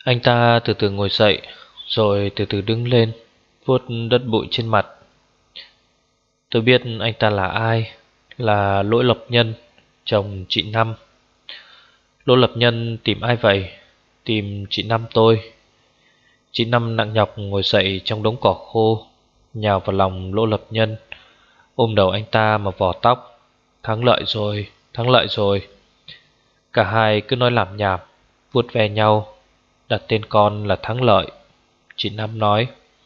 Anh ta từ từ ngồi dậy, rồi từ từ đứng lên, vuốt đất bụi trên mặt. Tôi biết anh ta là ai, là Lỗ Lập Nhân, chồng chị Năm. Lỗ Lập Nhân tìm ai vậy? Tìm chị Năm tôi. Chị Năm nặng nhọc ngồi dậy trong đống cỏ khô, nhào vào lòng Lỗ Lập Nhân, ôm đầu anh ta mà vò tóc. Thắng lợi rồi, thắng lợi rồi. Cả hai cứ nói lảm nhảm, vuốt ve nhau. Đặt tên con là Thắng Lợi, chị Năm nói.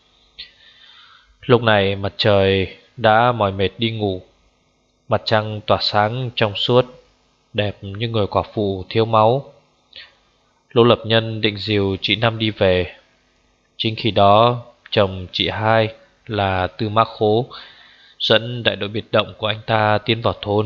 Lúc này mặt trời đã mỏi mệt đi ngủ. Mặt trăng tỏa sáng trong suốt, đẹp như người quả phụ thiếu máu. Lỗ Lập Nhân định dìu chị Năm đi về. Chính khi đó chồng chị hai là Tư Mã Khố dẫn đại đội biệt động của anh ta tiến vào thôn.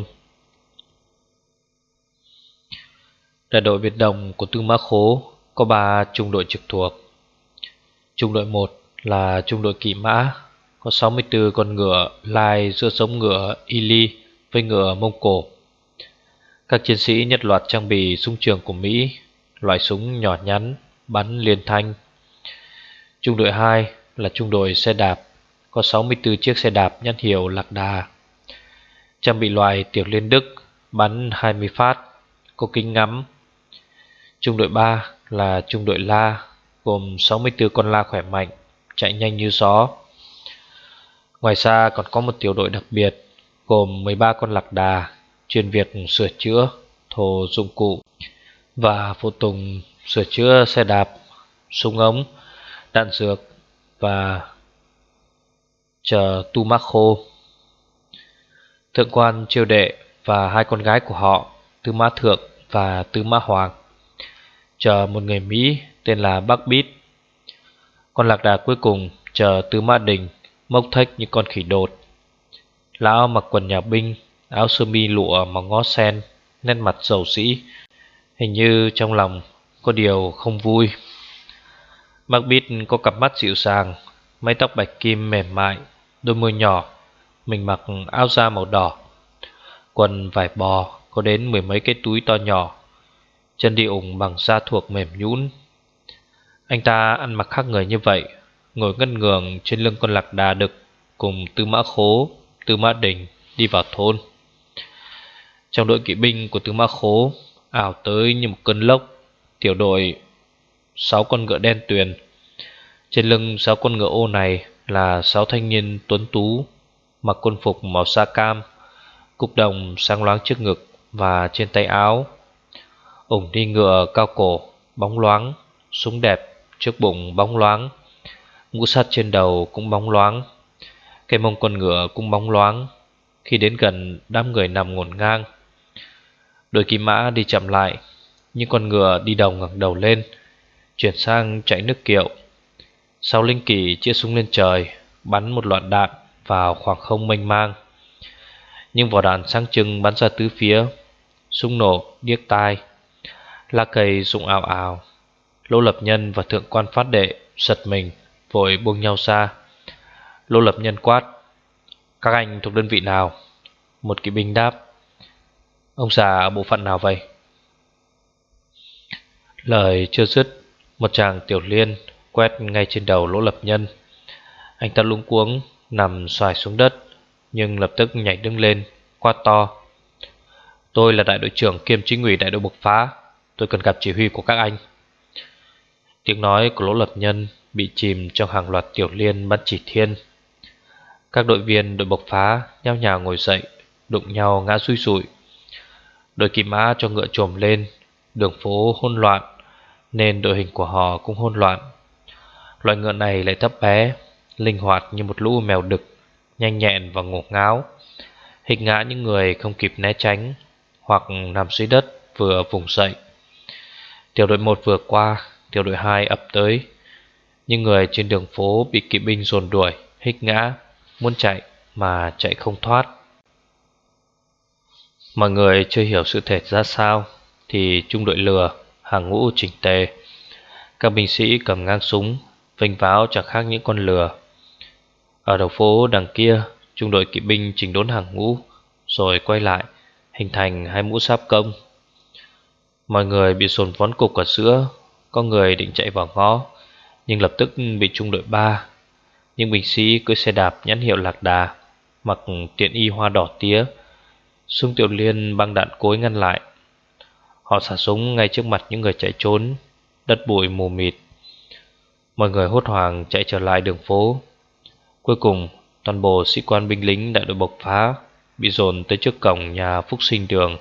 Đại đội biệt động của Tư Mã Khố có 3 trung đội trực thuộc. Trung đội 1 là trung đội kỵ mã, có 64 con ngựa lai giữa giống ngựa Ili với ngựa Mông Cổ. Các chiến sĩ nhất loạt trang bị súng trường của Mỹ, loại súng nhỏ nhắn, bắn liên thanh. Trung đội 2 là trung đội xe đạp, có 64 chiếc xe đạp nhãn hiệu Lạc Đà, trang bị loại tiểu liên Đức, bắn 20 phát, có kính ngắm. Trung đội 3 là trung đội La, gồm 64 con la khỏe mạnh, chạy nhanh như gió. Ngoài ra còn có một tiểu đội đặc biệt, gồm 13 con lạc đà, chuyên việc sửa chữa, thồ dụng cụ và phụ tùng sửa chữa xe đạp, súng ống, đạn dược và chờ tu mác khô. Thượng quan Chiêu Đệ và 2 con gái của họ, Tư Mã Thượng và Tư Mã Hoàng, chờ một người Mỹ tên là Bắc Bít. Con lạc đà cuối cùng chờ Tư Mã Đình, mốc thếch như con khỉ đột. Lão mặc quần nhà binh, áo sơ mi lụa màu ngó sen, nét mặt dầu dĩ, hình như trong lòng có điều không vui. Bắc Bít có cặp mắt dịu dàng, mái tóc bạch kim mềm mại, đôi môi nhỏ. Mình mặc áo da màu đỏ, quần vải bò có đến 10 mấy cái túi to nhỏ, chân đi ủng bằng da thuộc mềm nhũn. Anh ta ăn mặc khác người như vậy, ngồi ngất ngường trên lưng con lạc đà đực, cùng Tư Mã Khố, Tư Mã Đình đi vào thôn. Trong đội kỵ binh của Tư Mã Khố ảo tới như một cơn lốc tiểu đội 6 con ngựa đen tuyền. Trên lưng 6 con ngựa ô này là 6 thanh niên tuấn tú, mặc quân phục màu da cam, cúc đồng sáng loáng trước ngực và trên tay áo. Ủng đi ngựa cao cổ, bóng loáng, súng đẹp trước bụng bóng loáng, mũ sắt trên đầu cũng bóng loáng, cái mông con ngựa cũng bóng loáng. Khi đến gần đám người nằm ngổn ngang, đội kỵ mã đi chậm lại, nhưng con ngựa đi đầu ngẩng đầu lên, chuyển sang chạy nước kiệu. 6 lính kỵ chĩa súng lên trời, bắn một loạt đạn vào khoảng không mênh mang. Nhưng vỏ đạn sáng trưng bắn ra tứ phía, súng nổ điếc tai, lá cây rụng ào ào. Lỗ Lập Nhân và thượng quan Phát Đệ giật mình, vội buông nhau ra. Lỗ Lập Nhân quát: "Các anh thuộc đơn vị nào?" Một kỵ binh đáp: "Ông già ở bộ phận nào vậy?" Lời chưa dứt, một tràng tiểu liên quét ngay trên đầu Lỗ Lập Nhân. Anh ta luống cuống nằm xoài xuống đất, nhưng lập tức nhảy đứng lên, quát to: "Tôi là đại đội trưởng kiêm chính ủy đại đội bộc phá, tôi cần gặp chỉ huy của các anh." Tiếng nói của Lỗ Lập Nhân bị chìm trong hàng loạt tiểu liên bắn chỉ thiên. Các đội viên đội bộc phá nhao nhao ngồi dậy, đụng nhau ngã rúi rụi. Đội kỵ mã cho ngựa chồm lên, đường phố hỗn loạn nên đội hình của họ cũng hỗn loạn. Loại ngựa này lại thấp bé, linh hoạt như một lũ mèo đực, nhanh nhẹn và ngổ ngáo, hịch ngã những người không kịp né tránh hoặc nằm dưới đất vừa vùng dậy. Tiểu đội 1 vừa qua, tiểu đội 2 ập tới. Những người trên đường phố bị kỵ binh dồn đuổi, hích ngã, muốn chạy mà chạy không thoát. Mọi người chưa hiểu sự thật ra sao thì trung đội lừa, hàng ngũ chỉnh tề. Các binh sĩ cầm ngang súng, vênh váo chẳng khác những con lừa. Ở đầu phố đằng kia, trung đội kỵ binh chỉnh đốn hàng ngũ, rồi quay lại, hình thành 2 mũ giáp công. Mọi người bị dồn vón cục ở giữa, có người định chạy vào ngõ, nhưng lập tức bị trung đội 3, những binh sĩ cưỡi xe đạp nhãn hiệu Lạc Đà, mặc tiện y hoa đỏ tía, Sung Tiểu Liên băng đạn cối ngăn lại. Họ xả súng ngay trước mặt những người chạy trốn. Đất bụi mù mịt, mọi người hốt hoảng chạy trở lại đường phố. Cuối cùng toàn bộ sĩ quan binh lính đại đội bộc phá bị dồn tới trước cổng nhà Phúc Sinh Đường.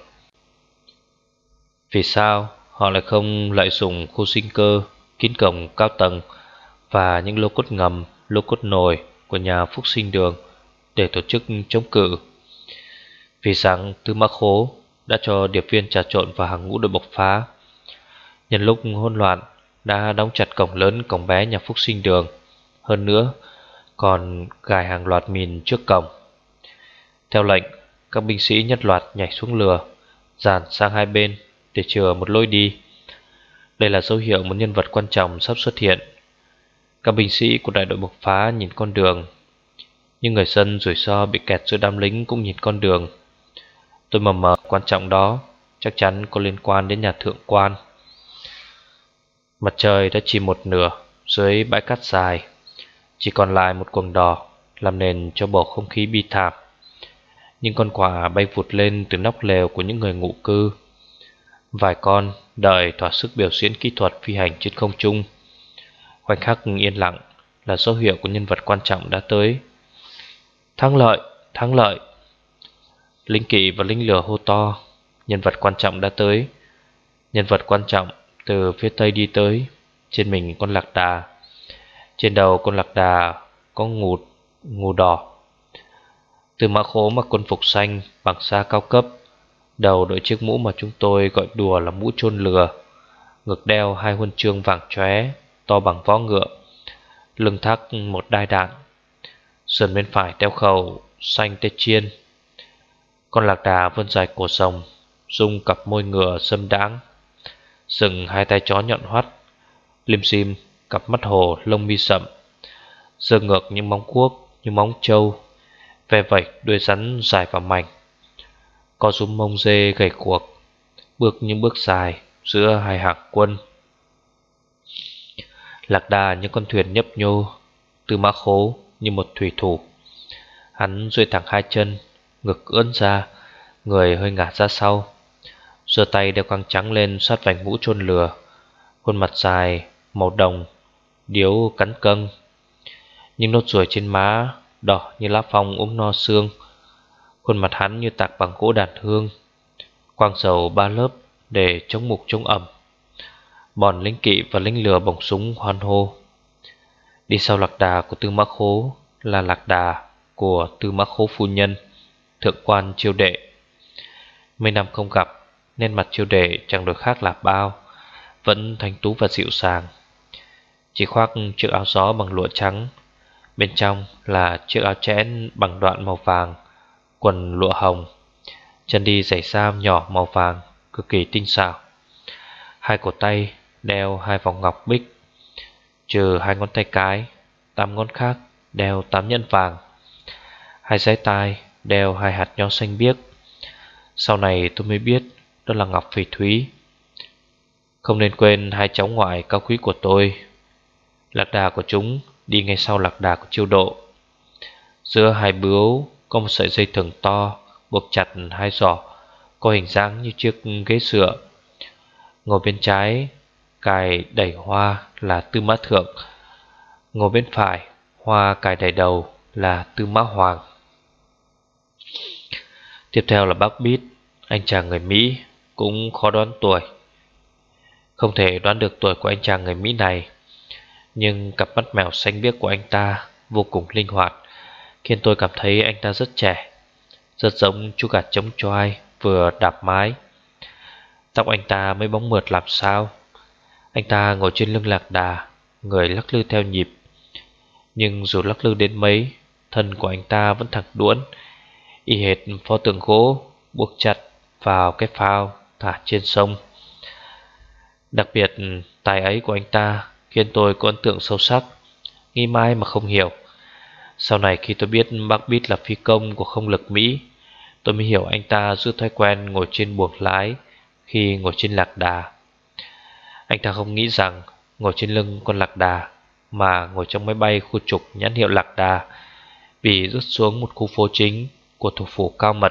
Vì sao họ lại không lợi dụng khu sinh cơ kín cổng cao tầng và những lô cốt ngầm, lô cốt nồi của nhà Phúc Sinh Đường để tổ chức chống cự? Vì rằng Tư Mã Khố đã cho điệp viên trà trộn vào hàng ngũ đội bộc phá. Nhân lúc hỗn loạn đã đóng chặt cổng lớn cổng bé nhà Phúc Sinh Đường, hơn nữa còn gài hàng loạt mìn trước cổng. Theo lệnh, các binh sĩ nhất loạt nhảy xuống lừa, dàn sang hai bên để chừa một lối đi. Đây là dấu hiệu một nhân vật quan trọng sắp xuất hiện. Các binh sĩ của đại đội bộc phá nhìn con đường, nhưng người dân rủi ro bị kẹt giữa đám lính cũng nhìn con đường. Tôi mờ mờ quan trọng đó chắc chắn có liên quan đến nhà thượng quan. Mặt trời đã chìm một nửa dưới bãi cát dài, chỉ còn lại một quầng đỏ làm nền cho bầu không khí bi thảm. Những con quạ bay vụt lên từ nóc lều của những người ngụ cư. Vài con đợi thỏa sức biểu diễn kỹ thuật phi hành trên không trung. Khoảnh khắc yên lặng là dấu hiệu của nhân vật quan trọng đã tới. Thắng lợi, thắng lợi! Lính kỵ và lính lửa hô to. Nhân vật quan trọng đã tới. Nhân vật quan trọng từ phía tây đi tới, trên mình con lạc đà. Trên đầu con lạc đà có ngù đỏ. Tư Mã Khố mặc quân phục xanh bằng da cao cấp, đầu đội chiếc mũ mà chúng tôi gọi đùa là mũ chôn lừa, ngực đeo hai huân chương vàng chóe to bằng vó ngựa, lưng thắt một đai đạn, sườn bên phải đeo khẩu xanh tê chiên. Con lạc đà vươn dài cổ rồng, rung cặp môi ngựa sâm đãng, sừng hai tay chó nhọn hoắt, lim dim cặp mắt hồ lông mi sậm, giơ ngược những móng cuốc như móng trâu, ve vẩy đuôi rắn dài và mảnh, có rúm mông dê gầy guộc, bước những bước dài giữa hai hàng quân. Lạc đà như con thuyền nhấp nhô, Tư Mã Khố như một thủy thủ. Hắn duỗi thẳng hai chân, ngực ưỡn ra, người hơi ngả ra sau, giơ tay đeo găng trắng lên sát vành mũ chôn lừa. Khuôn mặt dài màu đồng, điếu cắn cân, những nốt ruồi trên má đỏ như lá phong no xương. Khuôn mặt hắn như tạc bằng gỗ đàn hương, quang dầu ba lớp để chống mục chống ẩm. Bọn lính kỵ và lính lừa bổng súng hoan hô. Đi sau lạc đà của Tư Mã Khố là lạc đà của Tư Mã Khố phu nhân, thượng quan Chiêu Đệ. Mấy năm không gặp nên mặt Chiêu Đệ chẳng được khác là bao, vẫn thanh tú và dịu dàng. Chỉ khoác chiếc áo gió bằng lụa trắng, bên trong là chiếc áo chẽn bằng đoạn màu vàng, quần lụa hồng, chân đi giày sam nhỏ màu vàng cực kỳ tinh xảo. Hai cổ tay đeo hai vòng ngọc bích, trừ hai ngón tay cái, 8 ngón khác đeo 8 nhẫn vàng. Hai dây tai đeo hai hạt nho xanh biếc. Sau này tôi mới biết đó là ngọc phỉ thúy. Không nên quên hai cháu ngoại cao quý của tôi. Lạc đà của chúng đi ngay sau lạc đà của Chiêu Độ. Giữa hai bướu có một sợi dây thừng to buộc chặt hai giỏ, có hình dáng như chiếc ghế dựa. Ngồi bên trái cài đẩy hoa là Tư Mã Thượng, ngồi bên phải hoa cài đẩy đầu là Tư Mã Hoàng. Tiếp theo là bác Bít, anh chàng người Mỹ, cũng khó đoán tuổi. Không thể đoán được tuổi của anh chàng người Mỹ này, nhưng cặp mắt mèo xanh biếc của anh ta vô cùng linh hoạt, khiến tôi cảm thấy anh ta rất trẻ, rất giống chú gà trống choai vừa đạp mái. Tóc anh ta mới bóng mượt làm sao. Anh ta ngồi trên lưng lạc đà, người lắc lư theo nhịp. Nhưng dù lắc lư đến mấy, thân của anh ta vẫn thẳng đuỗn, y hệt pho tượng gỗ buộc chặt vào cái phao thả trên sông. Đặc biệt tài ấy của anh ta khiến tôi có ấn tượng sâu sắc, nghĩ mãi mà không hiểu. Sau này khi tôi biết bác Bít là phi công của không lực Mỹ, tôi mới hiểu anh ta giữ thói quen ngồi trên buồng lái khi ngồi trên lạc đà. Anh ta không nghĩ rằng ngồi trên lưng con lạc đà mà ngồi trong máy bay khu trục nhãn hiệu lạc đà bị rút xuống một khu phố chính của thủ phủ Cao Mật.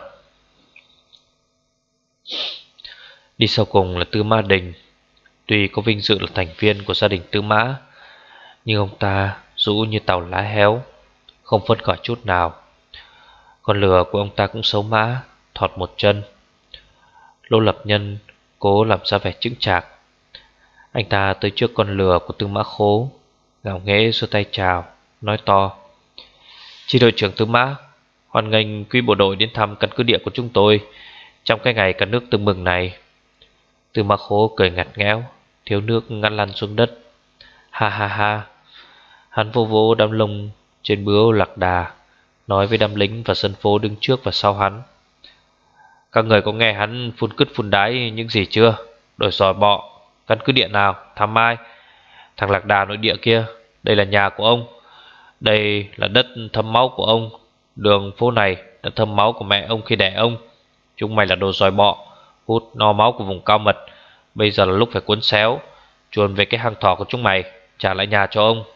Đi sau cùng là Tư Mã Đình. Tuy có vinh dự là thành viên của gia đình Tư Mã, nhưng ông ta rũ như tàu lá héo, không phấn khởi chút nào. Con lừa của ông ta cũng xấu mã, thọt một chân. Lô Lập Nhân cố làm ra vẻ chững chạc. Anh ta tới trước con lừa của Tư Mã Khố, ngạo nghễ giơ tay chào, nói to: "Chi đội trưởng Tư Mã, hoan nghênh quý bộ đội đến thăm căn cứ địa của chúng tôi trong cái ngày cả nước tưng mừng này." Tư Mã Khố cười ngặt nghẽo, thiếu nước ngăn lăn xuống đất. Ha ha ha. Hắn vô vỗ đám lông trên bướu lạc đà, nói với đám lính và dân phố đứng trước và sau hắn: "Các người có nghe hắn phun cứt phun đái những gì chưa? Đội sỏi bọ, căn cứ địa nào, thăm ai? Thằng lạc đà nội địa kia, đây là nhà của ông, đây là đất thấm máu của ông. Đường phố này đã thấm máu của mẹ ông khi đẻ ông. Chúng mày là đồ sỏi bọ, hút no máu của vùng Cao Mật. Bây giờ là lúc phải cuốn xéo, chuồn về cái hang thỏ của chúng mày, trả lại nhà cho ông."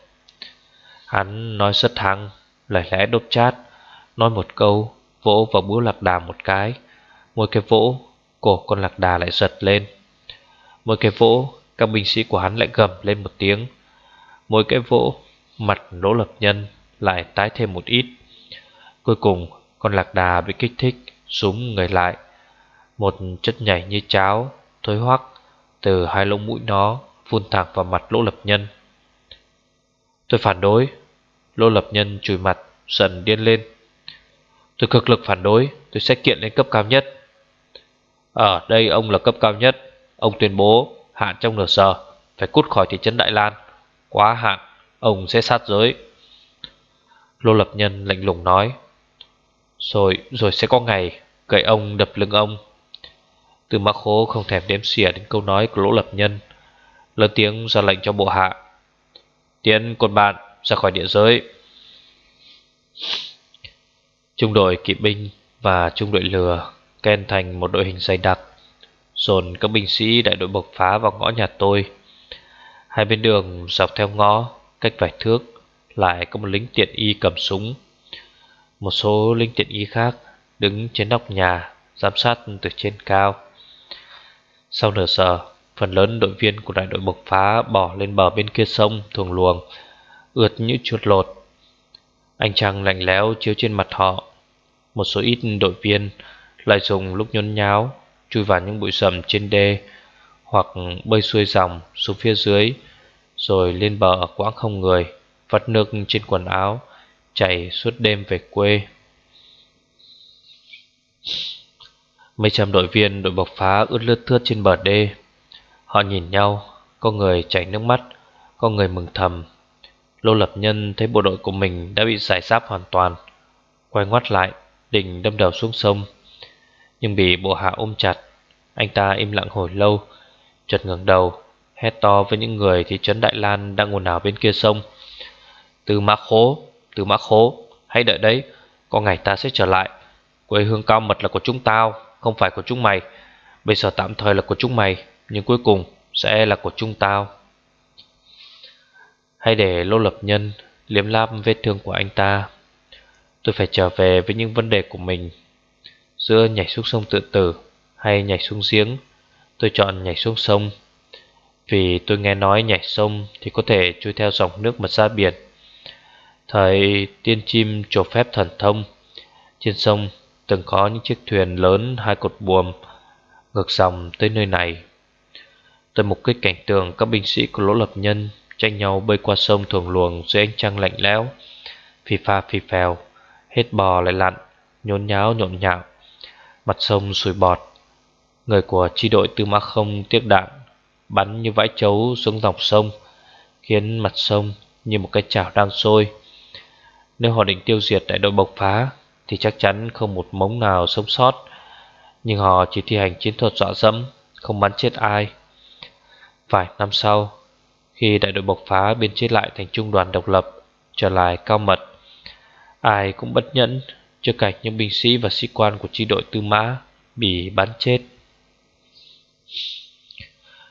Hắn nói rất thẳng, lời lẽ đốt chát, nói một câu, vỗ vào búa lạc đà một cái. Mỗi cái vỗ, cổ con lạc đà lại giật lên. Mỗi cái vỗ, các binh sĩ của hắn lại gầm lên một tiếng. Mỗi cái vỗ, mặt Đỗ Lập Nhân lại tái thêm một ít. Cuối cùng, con lạc đà bị kích thích, súng người lại. Một chất nhảy như cháo, thối hoắc từ hai lỗ mũi nó phun thẳng vào mặt Lỗ Lập Nhân. "Tôi phản đối." Lỗ Lập Nhân chùi mặt, giận điên lên: "Tôi cực lực phản đối, tôi sẽ kiện lên cấp cao nhất." "Ở đây ông là cấp cao nhất, ông tuyên bố hạn trong nửa giờ, phải cút khỏi thị trấn Đại Lan. Quá hạn, ông sẽ sát giới." Lô Lập Nhân lạnh lùng nói: Rồi sẽ có ngày cậy ông đập lưng ông." Tư Mã Khố không thèm đếm xỉa đến câu nói của Lỗ Lập Nhân, lớn tiếng ra lệnh cho bộ hạ: "Tiến quân bạn ra khỏi địa giới." Trung đội kỵ binh và trung đội lừa ken thành một đội hình dày đặc, dồn các binh sĩ đại đội bộc phá vào ngõ nhà tôi. Hai bên đường dọc theo ngõ, cách vài thước, lại có một lính tiện y cầm súng. Một số lính tiện y khác đứng trên nóc nhà, giám sát từ trên cao. Sau nửa giờ, phần lớn đội viên của đại đội bộc phá bỏ lên bờ bên kia sông thuồng luồng, ướt như chuột lột. Ánh trăng lạnh lẽo chiếu trên mặt họ. Một số ít đội viên lại dùng lúc nhốn nháo chui vào những bụi rậm trên đê, hoặc bơi xuôi dòng xuống phía dưới, rồi lên bờ ở quãng không người, vắt nước trên quần áo, chạy suốt đêm về quê. Mấy trăm đội viên đội bộc phá ướt lướt thướt trên bờ đê. Họ nhìn nhau, có người chảy nước mắt, có người mừng thầm. Lô Lập Nhân thấy bộ đội của mình đã bị giải giáp hoàn toàn, quay ngoắt lại định đâm đầu xuống sông, nhưng bị bộ hạ ôm chặt. Anh ta im lặng hồi lâu, chợt ngẩng đầu, hét to với những người thị trấn Đại Lan đang ồn ào bên kia sông: Tư Mã Khố, Tư Mã Khố, hãy đợi đấy, có ngày ta sẽ trở lại. Quê hương Cao Mật là của chúng tao, không phải của chúng mày. Bây giờ tạm thời là của chúng mày, nhưng cuối cùng sẽ là của chúng tao." Hãy để Lô Lập Nhân liếm láp vết thương của anh ta. Tôi phải trở về với những vấn đề của mình. Giữa nhảy xuống sông tự tử hay nhảy xuống giếng, tôi chọn nhảy xuống sông. Vì tôi nghe nói nhảy sông thì có thể trôi theo dòng nước mà ra biển. Thời tiên chim trổ phép thần thông, trên sông từng có những chiếc thuyền lớn 2 cột buồm ngược dòng tới nơi này. Tôi mục kích cảnh tượng các binh sĩ của Lỗ Lập Nhân tranh nhau bơi qua sông thuồng luồng dưới ánh trăng lạnh lẽo, phì pha phì phèo, hết bò lại lặn, nhốn nháo nhộn nhạo. Mặt sông sùi bọt. Người của chi đội Tư Mã Không tiếc đạn, bắn như vãi trấu xuống dòng sông, khiến mặt sông như một cái chảo đang sôi. Nếu họ định tiêu diệt đại đội bộc phá thì chắc chắn không một mống nào sống sót, nhưng họ chỉ thi hành chiến thuật dọa dẫm, không bắn chết ai. Vài năm sau, khi đại đội bộc phá biên chế lại thành trung đoàn độc lập, trở lại Cao Mật, ai cũng bất nhẫn trước cảnh những binh sĩ và sĩ quan của chi đội Tư Mã bị bắn chết.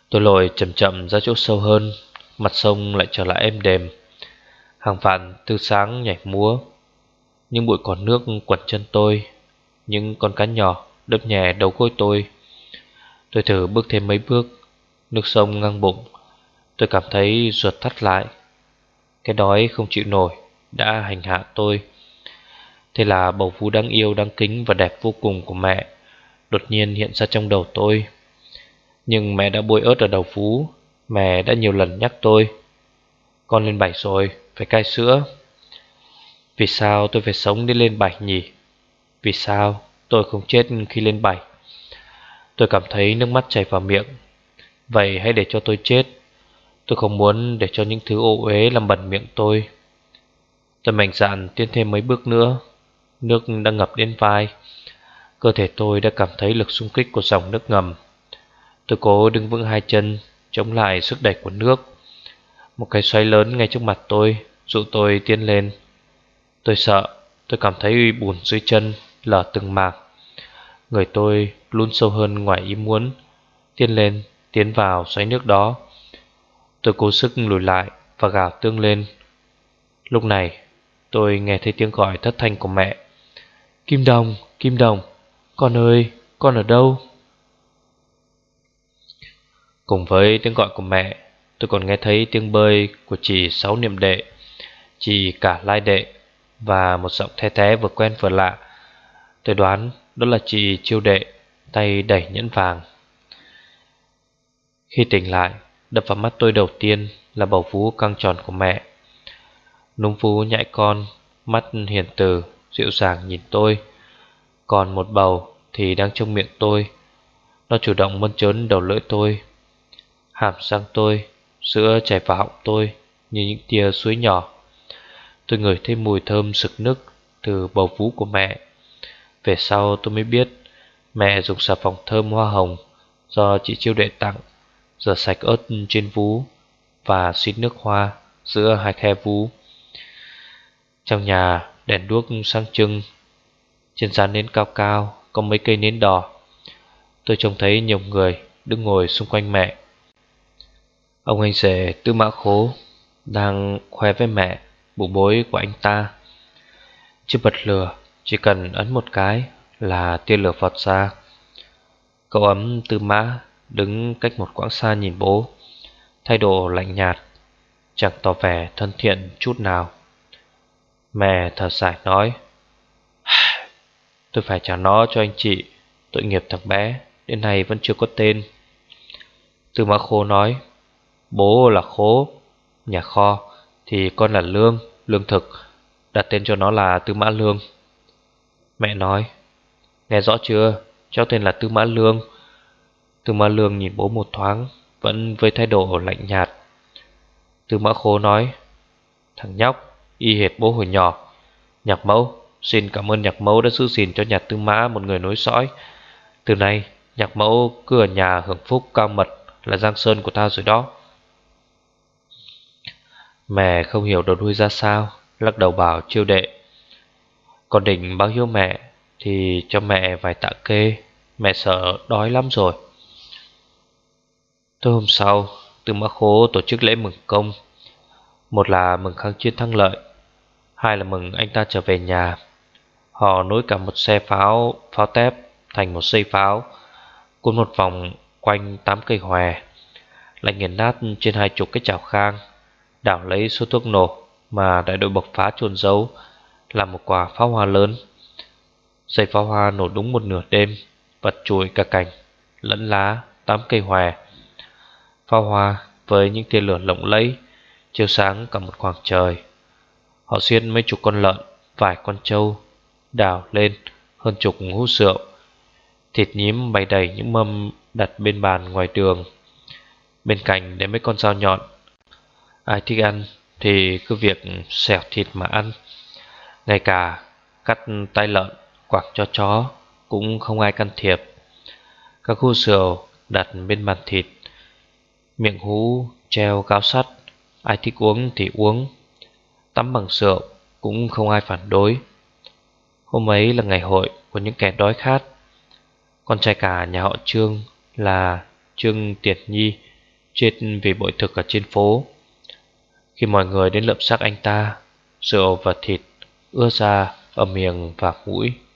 Tôi lội chậm chậm ra chỗ sâu hơn. Mặt sông lại trở lại êm đềm. Hàng vạn tia sáng nhảy múa. Những bụi cỏ nước quẩn chân tôi. Những con cá nhỏ đớp nhẹ đầu gối tôi. Tôi thử bước thêm mấy bước. Nước sông ngang bụng. Tôi cảm thấy ruột thắt lại. Cái đói không chịu nổi đã hành hạ tôi. Thế là bầu vú đáng yêu, đáng kính và đẹp vô cùng của mẹ đột nhiên hiện ra trong đầu tôi. Nhưng mẹ đã bôi ớt ở đầu vú. Mẹ đã nhiều lần nhắc tôi: con lên 7 rồi, phải cai sữa. Vì sao tôi phải sống đến lên 7 nhỉ? Vì sao tôi không chết khi lên 7? Tôi cảm thấy nước mắt chảy vào miệng. Vậy hãy để cho tôi chết. Tôi không muốn để cho những thứ ô uế làm bẩn miệng tôi. Tôi mạnh dạn tiến thêm mấy bước nữa. Nước đã ngập đến vai. Cơ thể tôi đã cảm thấy lực xung kích của dòng nước ngầm. Tôi cố đứng vững hai chân, chống lại sức đẩy của nước. Một cái xoáy lớn ngay trước mặt tôi dụ tôi tiến lên. Tôi sợ. Tôi cảm thấy bùn dưới chân lở từng mảng. Người tôi lún sâu hơn ngoài ý muốn. Tiến vào xoáy nước đó. Tôi cố sức lùi lại và gào tương lên. Lúc này tôi nghe thấy tiếng gọi thất thanh của mẹ. Kim Đồng, Kim Đồng, con ơi, con ở đâu? Cùng với tiếng gọi của mẹ, tôi còn nghe thấy tiếng bơi của chị Sáu Niệm Đệ, chị Cả Lai Đệ, và một giọng the thé vừa quen vừa lạ. Tôi đoán đó là chị Chiêu Đệ, tay đẩy nhẫn vàng. Khi tỉnh lại, đập vào mắt tôi đầu tiên là bầu vú căng tròn của mẹ. Núm vú nhãi con, mắt hiền từ, dịu dàng nhìn tôi. Còn một bầu thì đang trong miệng tôi. Nó chủ động mơn trớn đầu lưỡi tôi. Hàm răng tôi, sữa chảy vào họng tôi như những tia suối nhỏ. Tôi ngửi thấy mùi thơm sực nức từ bầu vú của mẹ. Về sau tôi mới biết mẹ dùng xà phòng thơm hoa hồng do chị Chiêu Đệ tặng, rửa sạch ớt trên vú và xịt nước hoa giữa hai khe vú. Trong nhà đèn đuốc sáng trưng. Trên gian nến cao cao có mấy cây nến đỏ. Tôi trông thấy nhiều người đứng ngồi xung quanh mẹ. Ông anh rể Tư Mã Khố đang khoe với mẹ bộ bối của anh ta. Chiếc bật lửa chỉ cần ấn một cái là tia lửa vọt ra. Cậu ấm Tư Mã đứng cách một quãng xa nhìn bố, thái độ lạnh nhạt, chẳng tỏ vẻ thân thiện chút nào. Mẹ thở dài nói: tôi phải trả nó cho anh chị. Tội nghiệp thằng bé đến nay vẫn chưa có tên. Tư Mã Khố nói: bố là Khố, nhà kho, thì con là Lương, lương thực, đặt tên cho nó là Tư Mã Lương. Mẹ nói: nghe rõ chưa, cháu tên là Tư Mã Lương. Tư Mã Lương nhìn bố một thoáng, vẫn với thái độ lạnh nhạt. Tư Mã Khố nói: thằng nhóc y hệt bố hồi nhỏ. Nhạc mẫu, xin cảm ơn nhạc mẫu đã giữ gìn cho nhà Tư Mã một người nối dõi. Từ nay nhạc mẫu cứ ở nhà hưởng phúc cao mật là giang sơn của ta rồi đó. Mẹ không hiểu đầu đuôi ra sao, lắc đầu bảo Chiêu Đệ: con định báo hiếu mẹ thì cho mẹ vài tạ kê, mẹ sợ đói lắm rồi. Tối hôm sau, Tư Mã Khố tổ chức lễ mừng công. Một là mừng kháng chiến thắng lợi, hai là mừng anh ta trở về nhà. Họ nối cả một xe pháo tép thành một dây pháo, cuốn một vòng quanh 8 cây hòe, lại nghiền nát trên 20 cái chảo khang, đảo lấy số thuốc nổ mà đại đội bộc phá chôn giấu, làm một quả pháo hoa lớn. Dây pháo hoa nổ đúng một nửa đêm, bật chùi cả cành lẫn lá 8 cây hòe. Pháo hoa với những tia lửa lộng lẫy chiếu sáng cả một khoảng trời. Họ xiết mấy chục con lợn, vài con trâu, đào lên hơn chục hũ rượu. Thịt nhím bày đầy những mâm đặt bên bàn ngoài đường. Bên cạnh để mấy con dao nhọn. Ai thích ăn thì cứ việc xẻo thịt mà ăn. Ngay cả cắt tay lợn quẳng cho chó cũng không ai can thiệp. Các hũ rượu đặt bên bàn thịt, miệng hũ treo gáo sắt, ai thích uống thì uống. Tắm bằng rượu cũng không ai phản đối. Hôm ấy là ngày hội của những kẻ đói khát. Con trai cả nhà họ Trương là Trương Tiệt Nhi chết vì bội thực ở trên phố. Khi mọi người đến lượm xác anh ta, rượu và thịt ưa ra ở miệng và mũi.